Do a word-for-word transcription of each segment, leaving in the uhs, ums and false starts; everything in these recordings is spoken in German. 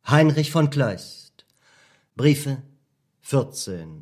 Heinrich von Kleist. Briefe vierzehn.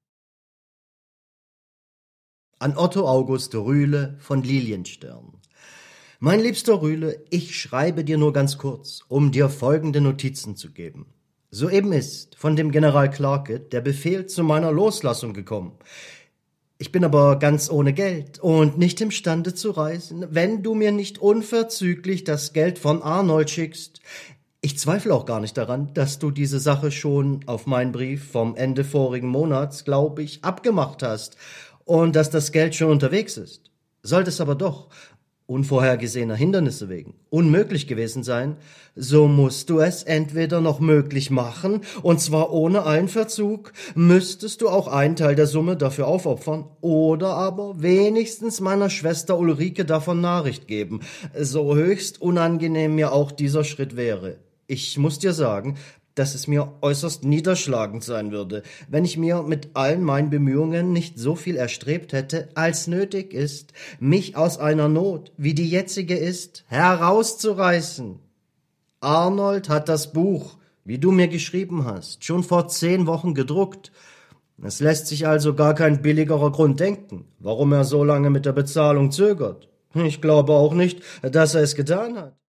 An Otto August Rühle von Lilienstern. Mein liebster Rühle, ich schreibe dir nur ganz kurz, um dir folgende Notizen zu geben. Soeben ist von dem General Clarke der Befehl zu meiner Loslassung gekommen. Ich bin aber ganz ohne Geld und nicht imstande zu reisen, wenn du mir nicht unverzüglich das Geld von Arnold schickst. Ich zweifle auch gar nicht daran, dass du diese Sache schon auf meinen Brief vom Ende vorigen Monats, glaube ich, abgemacht hast und dass das Geld schon unterwegs ist. Sollte es aber doch, unvorhergesehener Hindernisse wegen, unmöglich gewesen sein, so musst du es entweder noch möglich machen, und zwar ohne allen Verzug, müsstest du auch einen Teil der Summe dafür aufopfern, oder aber wenigstens meiner Schwester Ulrike davon Nachricht geben, so höchst unangenehm mir auch dieser Schritt wäre. Ich muss dir sagen, dass es mir äußerst niederschlagend sein würde, wenn ich mir mit allen meinen Bemühungen nicht so viel erstrebt hätte, als nötig ist, mich aus einer Not, wie die jetzige ist, herauszureißen. Arnold hat das Buch, wie du mir geschrieben hast, schon vor zehn Wochen gedruckt. Es lässt sich also gar kein billigerer Grund denken, warum er so lange mit der Bezahlung zögert. Ich glaube auch nicht, dass er es getan hat.